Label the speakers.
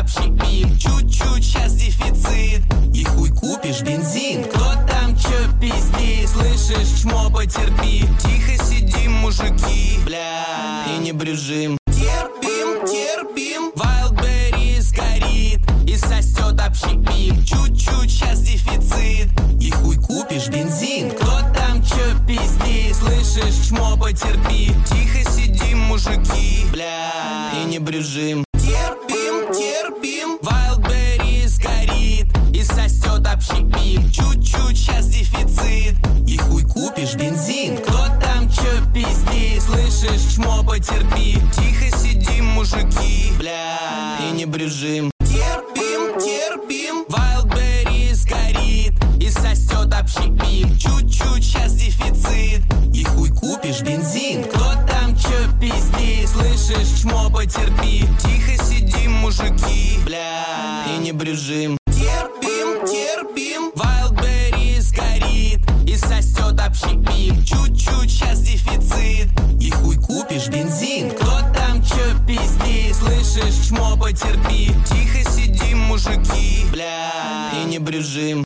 Speaker 1: общепит. Чуть-чуть, сейчас дефицит, и хуй купишь бензин. Кто там чё пиздит? Слышишь, чмо, потерпи. Тихо сидим, мужики, бля, и не брюжим. Терпим, терпим, Wildberries горит и сосет общепит. Чуть-чуть, сейчас дефицит, и хуй купишь бензин. Кто там чё пиздит? Слышишь, чмо, потерпи. Тихо сидим, мужики, бля, и не брюжим. Терпим, терпим, Wildberries горит и сосет общепит. Чуть-чуть, сейчас дефицит, и хуй купишь бензин. Кто там чё пиздит? Слышишь, чмо, потерпи. Тихо сидим, мужики, бля, и не брюжим. Терпим, терпим, Wildberries горит и сосет общепит. Чуть-чуть, сейчас дефицит, и хуй купишь бензин. Кто там чё пиздит? Слышишь, чмо, потерпи. Тихо сидим, мужики, бля, и не брюжим. Терпим, терпим, Wildberries горит и сосет общепит. Чуть-чуть, сейчас дефицит, и хуй купишь бензин. Кто там чё пиздит? Слышишь, чмо, потерпи. Тихо сидим, мужики, бля, и не брюжим.